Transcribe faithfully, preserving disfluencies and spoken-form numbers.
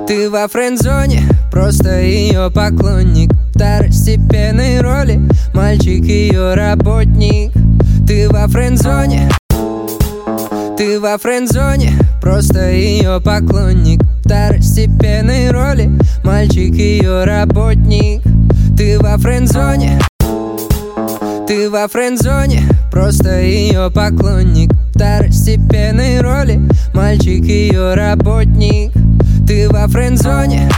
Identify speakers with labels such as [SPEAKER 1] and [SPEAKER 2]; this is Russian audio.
[SPEAKER 1] Ты во френд-зоне, просто ее поклонник. Второстепенной роли, мальчик ее работник. Ты во френд-зоне, ты во френд-зоне, просто ее поклонник. Второстепенной роли, мальчик ее работник. Ты во френд-зоне, ты во френд-зоне, просто ее поклонник. Второстепенной роли, мальчик ее работник. Ты во френд-зоне.